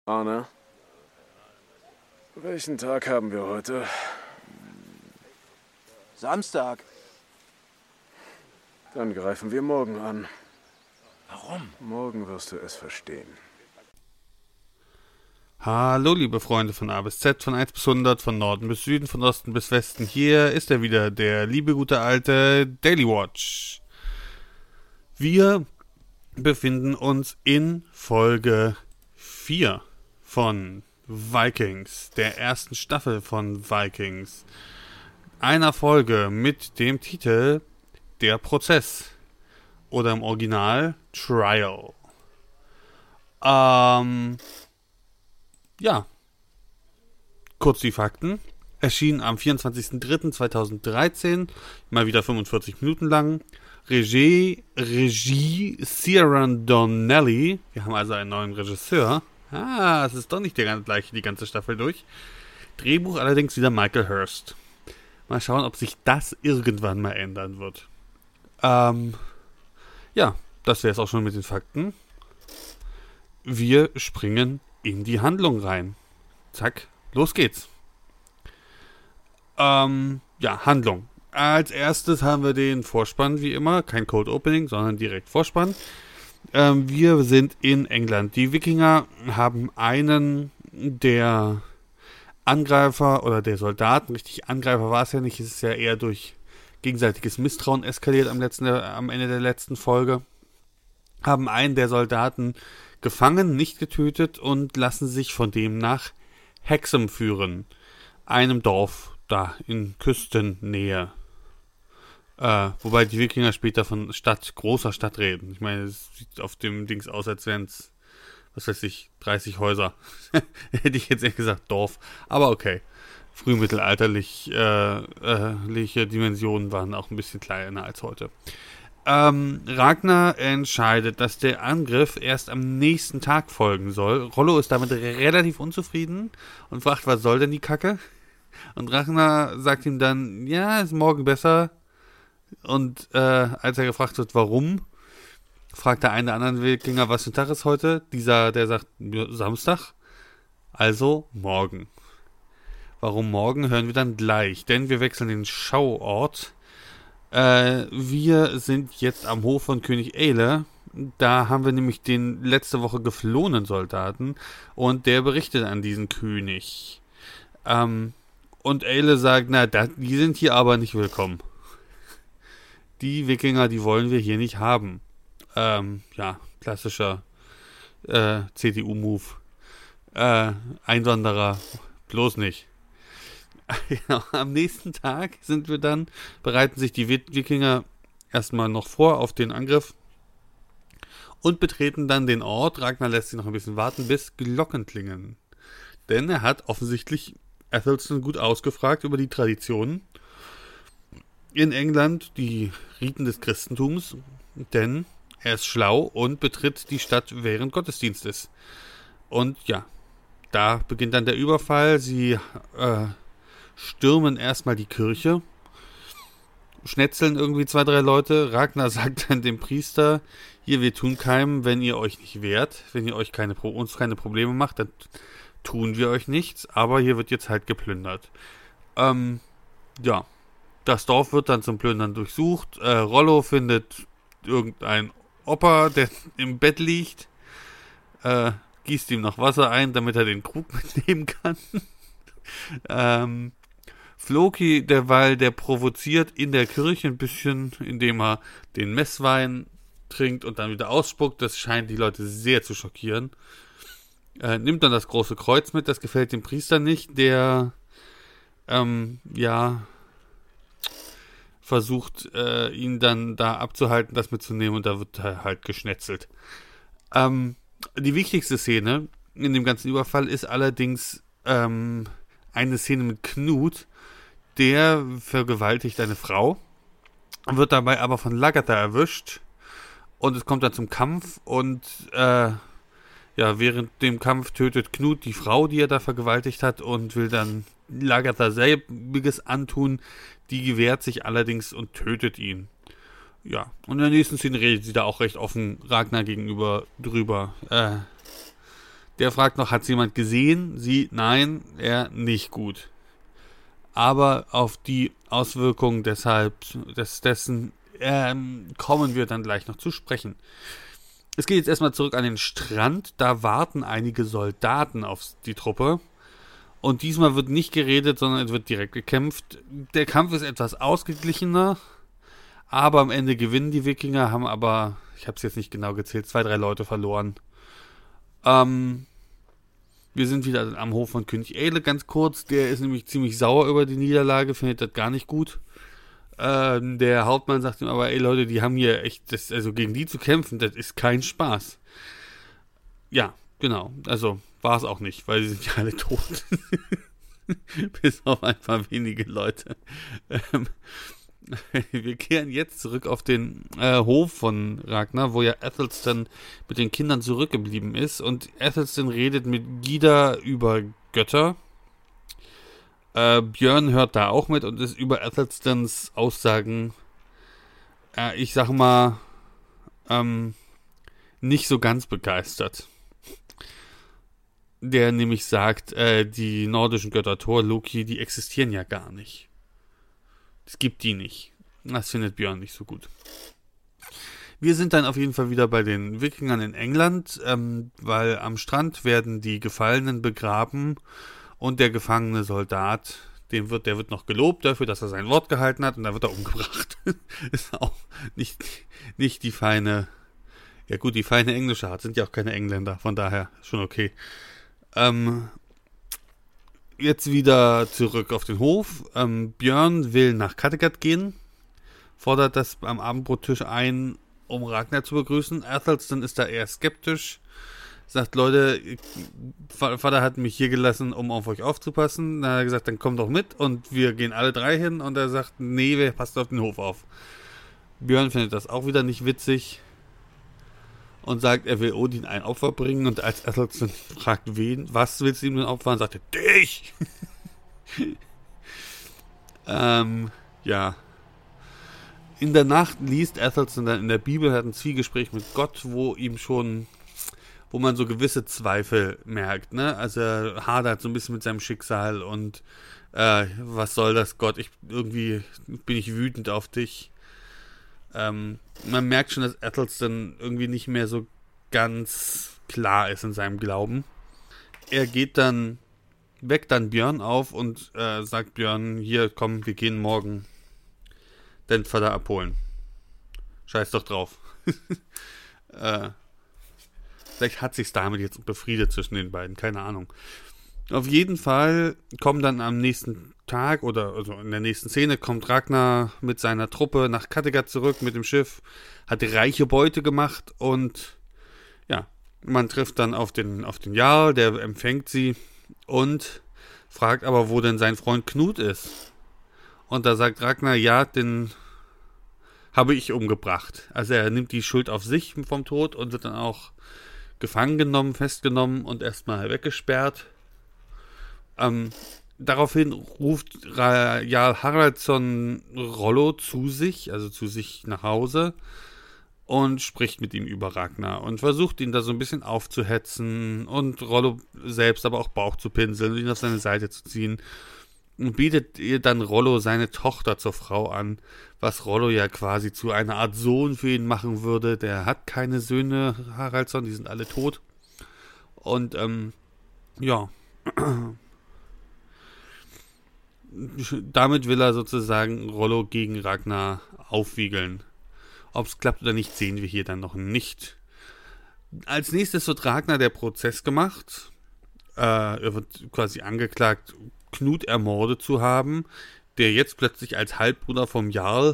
Arne, welchen Tag haben wir heute? Samstag. Dann greifen wir morgen an. Warum? Morgen wirst du es verstehen. Hallo liebe Freunde von A bis Z, von 1 bis 100, von Norden bis Süden, von Osten bis Westen. Hier ist er wieder, der liebe gute alte Daily Watch. Wir befinden uns in Folge 4 von Vikings, der ersten Staffel von Vikings. Einer Folge mit dem Titel Der Prozess oder im Original Trial. Ja, kurz die Fakten. Erschien am 24.03.2013, mal wieder 45 Minuten lang. Regie Ciaran Donnelly. Wir haben also einen neuen Regisseur. Es ist doch nicht der gleiche die ganze Staffel durch. Drehbuch allerdings wieder Michael Hurst. Mal schauen, ob sich das irgendwann mal ändern wird. Ja, das wäre es auch schon mit den Fakten. Wir springen in die Handlung rein. Zack, los geht's. Handlung. Als erstes haben wir den Vorspann, wie immer. Kein Cold Opening, sondern direkt Vorspann. Wir sind in England. Die Wikinger haben einen der Angreifer oder der Soldaten, richtig Angreifer war es ja nicht, es ist ja eher durch gegenseitiges Misstrauen eskaliert am Ende der letzten Folge, haben einen der Soldaten gefangen, nicht getötet und lassen sich von dem nach Hexham führen, einem Dorf da in Küstennähe. Wobei die Wikinger später von großer Stadt reden. Ich meine, es sieht auf dem Dings aus, als wären es, 30 Häuser. Hätte ich jetzt eher gesagt Dorf. Aber okay. Frühmittelalterliche Dimensionen waren auch ein bisschen kleiner als heute. Ragnar entscheidet, dass der Angriff erst am nächsten Tag folgen soll. Rollo ist damit relativ unzufrieden und fragt, was soll denn die Kacke? Und Ragnar sagt ihm dann, ja, ist morgen besser. Und als er gefragt wird, warum, fragt der eine der anderen Wikinger, was für ein Tag ist heute? Der sagt, Samstag. Also morgen. Warum morgen, hören wir dann gleich. Denn wir wechseln den Schauort. Wir sind jetzt am Hof von König Aelle. Da haben wir nämlich den letzte Woche geflohenen Soldaten. Und der berichtet an diesen König. Und Aelle sagt, die sind hier aber nicht willkommen. Die Wikinger, die wollen wir hier nicht haben. Klassischer CDU-Move. Einwanderer, bloß nicht. Genau, am nächsten Tag bereiten sich die Wikinger erstmal noch vor auf den Angriff und betreten dann den Ort. Ragnar lässt sich noch ein bisschen warten, bis Glocken klingen. Denn er hat offensichtlich Athelstan gut ausgefragt über die Traditionen in England, die Riten des Christentums, denn er ist schlau und betritt die Stadt während Gottesdienstes. Und ja, da beginnt dann der Überfall. Sie stürmen erstmal die Kirche, schnetzeln irgendwie 2, 3 Leute. Ragnar sagt dann dem Priester, hier, wir tun keinem, wenn ihr euch nicht wehrt, wenn ihr euch uns keine Probleme macht, dann tun wir euch nichts, aber hier wird jetzt halt geplündert. Das Dorf wird dann zum Plündern durchsucht. Rollo findet irgendein Opa, der im Bett liegt, gießt ihm noch Wasser ein, damit er den Krug mitnehmen kann. Floki, der provoziert in der Kirche ein bisschen, indem er den Messwein trinkt und dann wieder ausspuckt. Das scheint die Leute sehr zu schockieren. Nimmt dann das große Kreuz mit, das gefällt dem Priester nicht, der versucht, ihn dann da abzuhalten, das mitzunehmen, und da wird halt geschnetzelt. Die wichtigste Szene in dem ganzen Überfall ist allerdings eine Szene mit Knut, der vergewaltigt eine Frau, wird dabei aber von Lagertha erwischt und es kommt dann zum Kampf und während dem Kampf tötet Knut die Frau, die er da vergewaltigt hat, und will dann Lagertha selbiges antun. Die wehrt sich allerdings und tötet ihn. Ja, und in der nächsten Szene redet sie da auch recht offen Ragnar gegenüber drüber. Der fragt noch, hat es jemand gesehen? Sie, nein, er nicht gut. Aber auf die Auswirkungen dessen kommen wir dann gleich noch zu sprechen. Es geht jetzt erstmal zurück an den Strand. Da warten einige Soldaten auf die Truppe. Und diesmal wird nicht geredet, sondern es wird direkt gekämpft. Der Kampf ist etwas ausgeglichener. Aber am Ende gewinnen die Wikinger, haben aber, ich habe es jetzt nicht genau gezählt, 2, 3 Leute verloren. Wir sind wieder am Hof von König Aele, ganz kurz. Der ist nämlich ziemlich sauer über die Niederlage, findet das gar nicht gut. Der Hauptmann sagt ihm aber, ey Leute, die haben hier echt, also gegen die zu kämpfen, das ist kein Spaß. Ja, genau, also war es auch nicht, weil sie sind ja alle tot. Bis auf ein paar wenige Leute. Wir kehren jetzt zurück auf den Hof von Ragnar, wo ja Aethelstan mit den Kindern zurückgeblieben ist. Und Aethelstan redet mit Gyda über Götter. Björn hört da auch mit und ist über Ethelstans Aussagen, ich sag mal, nicht so ganz begeistert. Der nämlich sagt, die nordischen Götter Thor, Loki, die existieren ja gar nicht. Es gibt die nicht. Das findet Björn nicht so gut. Wir sind dann auf jeden Fall wieder bei den Wikingern in England, weil am Strand werden die Gefallenen begraben und der gefangene Soldat, der wird noch gelobt dafür, dass er sein Wort gehalten hat und dann wird er umgebracht. Ist auch nicht die feine, ja gut, die feine englische Art, sind ja auch keine Engländer, von daher schon okay. Jetzt wieder zurück auf den Hof. Björn will nach Kattegat gehen, fordert das am Abendbrottisch ein, um Ragnar zu begrüßen. Aethelstan ist da eher skeptisch, sagt, Leute, Vater hat mich hier gelassen, um auf euch aufzupassen. Dann hat er gesagt, dann kommt doch mit und wir gehen alle 3 hin und er sagt, nee, wir passen auf den Hof auf. Björn findet das auch wieder nicht witzig und sagt, er will Odin ein Opfer bringen und als Aethelstan fragt, wen, was willst du ihm denn opfern, sagt er, dich! Ja. In der Nacht liest Aethelstan dann in der Bibel, hat ein Zwiegespräch mit Gott, wo man so gewisse Zweifel merkt, ne? Also er hadert so ein bisschen mit seinem Schicksal und was soll das, Gott? Irgendwie bin ich wütend auf dich. Man merkt schon, dass Aethelstan irgendwie nicht mehr so ganz klar ist in seinem Glauben. Er geht dann, weckt dann Björn auf und sagt Björn, hier, komm, wir gehen morgen den Vater abholen. Scheiß doch drauf. Vielleicht hat sich's damit jetzt befriedet zwischen den beiden, keine Ahnung. Auf jeden Fall kommen dann am nächsten Tag oder also in der nächsten Szene kommt Ragnar mit seiner Truppe nach Kattegat zurück mit dem Schiff, hat reiche Beute gemacht und ja, man trifft dann auf den Jarl, der empfängt sie und fragt aber, wo denn sein Freund Knut ist. Und da sagt Ragnar, ja, den habe ich umgebracht. Also er nimmt die Schuld auf sich vom Tod und wird dann auch gefangen genommen, festgenommen und erstmal weggesperrt. Daraufhin ruft Jarl Haraldsson Rollo zu sich nach Hause und spricht mit ihm über Ragnar und versucht ihn da so ein bisschen aufzuhetzen und Rollo selbst aber auch Bauch zu pinseln und ihn auf seine Seite zu ziehen und bietet ihr dann Rollo seine Tochter zur Frau an, was Rollo ja quasi zu einer Art Sohn für ihn machen würde. Der hat keine Söhne, Haraldsson, die sind alle tot. Und ja, damit will er sozusagen Rollo gegen Ragnar aufwiegeln. Ob es klappt oder nicht, sehen wir hier dann noch nicht. Als nächstes wird Ragnar der Prozess gemacht. Er wird quasi angeklagt, Knut ermordet zu haben, der jetzt plötzlich als Halbbruder vom Jarl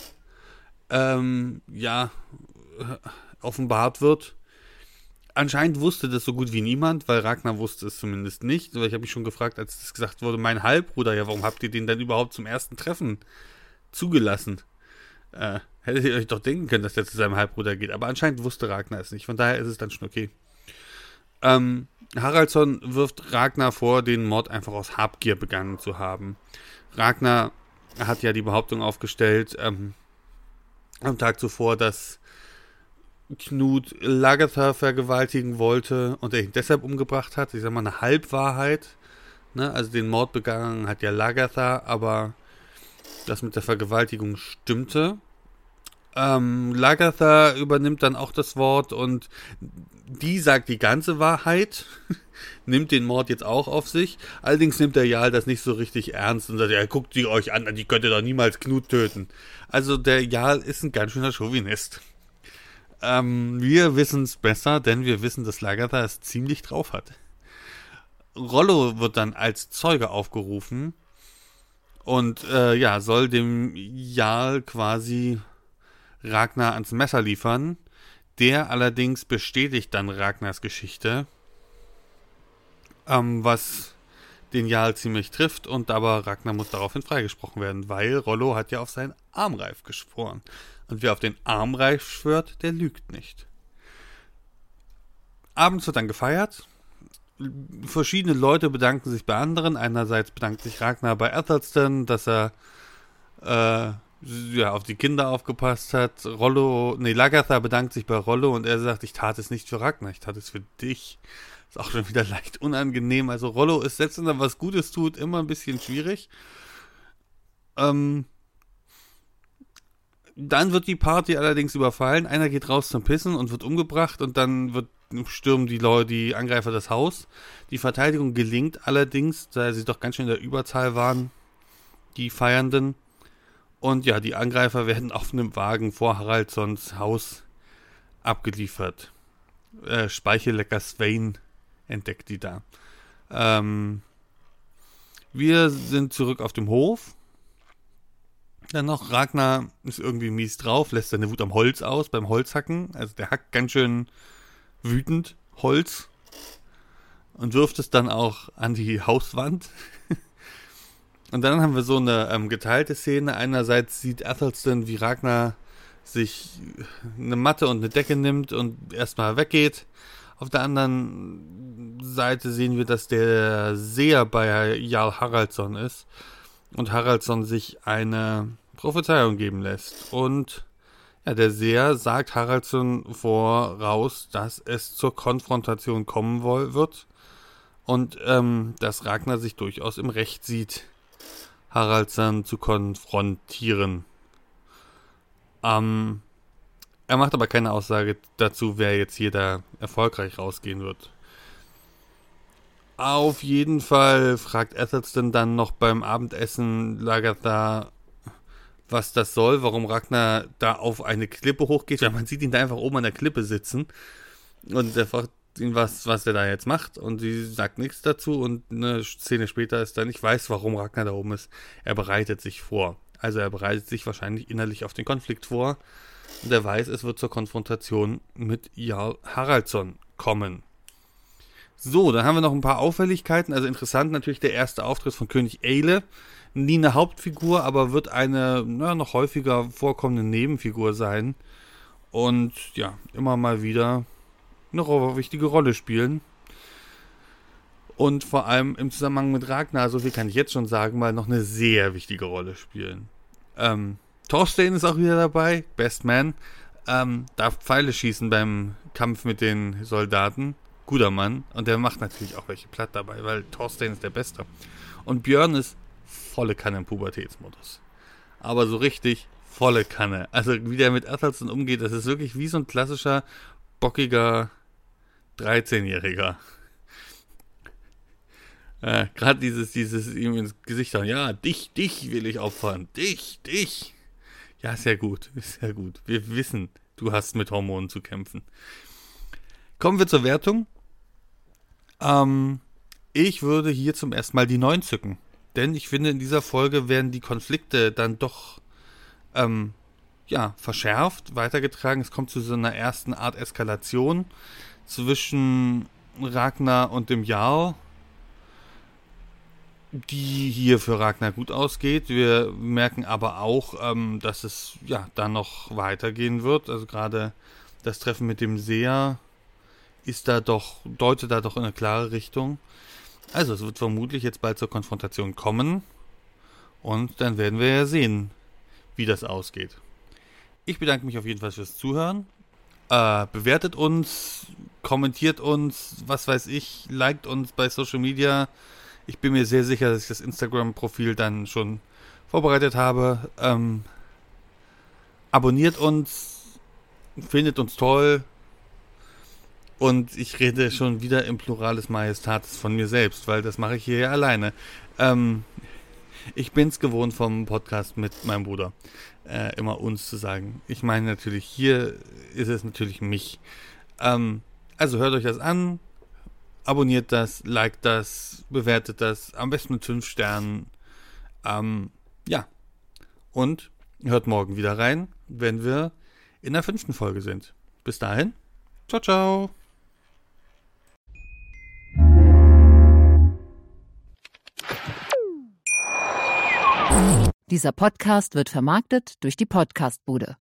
offenbart wird. Anscheinend wusste das so gut wie niemand, weil Ragnar wusste es zumindest nicht. Weil ich habe mich schon gefragt, als das gesagt wurde, mein Halbbruder, ja, warum habt ihr den dann überhaupt zum ersten Treffen zugelassen? Hättet ihr euch doch denken können, dass der zu seinem Halbbruder geht. Aber anscheinend wusste Ragnar es nicht. Von daher ist es dann schon okay. Haraldsson wirft Ragnar vor, den Mord einfach aus Habgier begangen zu haben. Ragnar hat ja die Behauptung aufgestellt, am Tag zuvor, dass Knut Lagertha vergewaltigen wollte und er ihn deshalb umgebracht hat. Ich sag mal, eine Halbwahrheit. Ne? Also den Mord begangen hat ja Lagertha, aber das mit der Vergewaltigung stimmte. Lagertha übernimmt dann auch das Wort und die sagt die ganze Wahrheit, nimmt den Mord jetzt auch auf sich. Allerdings nimmt der Jarl das nicht so richtig ernst und sagt, ja, guckt sie euch an, die könnt ihr doch niemals Knut töten. Also der Jarl ist ein ganz schöner Chauvinist. Wir wissen es besser, denn wir wissen, dass Lagertha es ziemlich drauf hat. Rollo wird dann als Zeuge aufgerufen und soll dem Jarl quasi Ragnar ans Messer liefern. Der allerdings bestätigt dann Ragnars Geschichte, was den Jarl ziemlich trifft, und aber Ragnar muss daraufhin freigesprochen werden, weil Rollo hat ja auf seinen Armreif geschworen. Und wer auf den Armreif schwört, der lügt nicht. Abends wird dann gefeiert. Verschiedene Leute bedanken sich bei anderen. Einerseits bedankt sich Ragnar bei Athelstan, dass er auf die Kinder aufgepasst hat. Lagertha bedankt sich bei Rollo und er sagt, ich tat es nicht für Ragnar, ich tat es für dich. Ist auch schon wieder leicht unangenehm. Also Rollo ist, selbst wenn er was Gutes tut, immer ein bisschen schwierig. Dann wird die Party allerdings überfallen. Einer geht raus zum Pissen und wird umgebracht und dann stürmen die Angreifer das Haus. Die Verteidigung gelingt allerdings, da sie doch ganz schön in der Überzahl waren, die Feiernden. Und ja, die Angreifer werden auf einem Wagen vor Haraldssons Haus abgeliefert. Speichellecker Svein entdeckt die da. Wir sind zurück auf dem Hof. Dann noch, Ragnar ist irgendwie mies drauf, lässt seine Wut am Holz aus, beim Holzhacken. Also der hackt ganz schön wütend Holz und wirft es dann auch an die Hauswand. Und dann haben wir so eine geteilte Szene. Einerseits sieht Athelstan, wie Ragnar sich eine Matte und eine Decke nimmt und erstmal weggeht. Auf der anderen Seite sehen wir, dass der Seher bei Jarl Haraldsson ist und Haraldsson sich eine Prophezeiung geben lässt. Und ja, der Seher sagt Haraldsson voraus, dass es zur Konfrontation kommen wird und dass Ragnar sich durchaus im Recht sieht, Haraldsson zu konfrontieren. Er macht aber keine Aussage dazu, wer jetzt hier da erfolgreich rausgehen wird. Auf jeden Fall fragt Athelstan dann noch beim Abendessen Lagertha, was das soll, warum Ragnar da auf eine Klippe hochgeht. Ja, man sieht ihn da einfach oben an der Klippe sitzen und er fragt ihn, was er da jetzt macht, und sie sagt nichts dazu und eine Szene später ist dann, ich weiß, warum Ragnar da oben ist. Er bereitet sich vor. Also er bereitet sich wahrscheinlich innerlich auf den Konflikt vor und er weiß, es wird zur Konfrontation mit Jarl Haraldsson kommen. So, dann haben wir noch ein paar Auffälligkeiten. Also interessant natürlich der erste Auftritt von König Eile. Nie eine Hauptfigur, aber wird eine noch häufiger vorkommende Nebenfigur sein. Und ja, immer mal wieder eine wichtige Rolle spielen. Und vor allem im Zusammenhang mit Ragnar, so viel kann ich jetzt schon sagen, mal noch eine sehr wichtige Rolle spielen. Thorstein ist auch wieder dabei, Best Man. Darf Pfeile schießen beim Kampf mit den Soldaten. Guter Mann. Und der macht natürlich auch welche platt dabei, weil Thorstein ist der Beste. Und Björn ist volle Kanne im Pubertätsmodus. Aber so richtig volle Kanne. Also wie der mit Athelstan umgeht, das ist wirklich wie so ein klassischer, bockiger 13-Jähriger. Gerade dieses ihm ins Gesicht hauen. Ja, dich will ich opfern. Dich. Ja, sehr gut. Wir wissen, du hast mit Hormonen zu kämpfen. Kommen wir zur Wertung. Ich würde hier zum ersten Mal die 9 zücken. Denn ich finde, in dieser Folge werden die Konflikte dann doch verschärft, weitergetragen. Es kommt zu so einer ersten Art Eskalation zwischen Ragnar und dem Jarl, die hier für Ragnar gut ausgeht. Wir merken aber auch, dass es da noch weitergehen wird. Also gerade das Treffen mit dem Seher deutet da doch in eine klare Richtung. Also es wird vermutlich jetzt bald zur Konfrontation kommen und dann werden wir ja sehen, wie das ausgeht. Ich bedanke mich auf jeden Fall fürs Zuhören. Bewertet uns, kommentiert uns, was weiß ich, liked uns bei Social Media. Ich bin mir sehr sicher, dass ich das Instagram-Profil dann schon vorbereitet habe. Abonniert uns, findet uns toll. Und ich rede schon wieder im Pluralis Majestatis von mir selbst, weil das mache ich hier ja alleine. Ich bin's gewohnt vom Podcast mit meinem Bruder, immer uns zu sagen. Ich meine natürlich, hier ist es natürlich mich. Also hört euch das an, abonniert das, liked das, bewertet das, am besten mit 5 Sternen. Ja, und hört morgen wieder rein, wenn wir in der 5. Folge sind. Bis dahin, ciao, ciao. Dieser Podcast wird vermarktet durch die Podcastbude.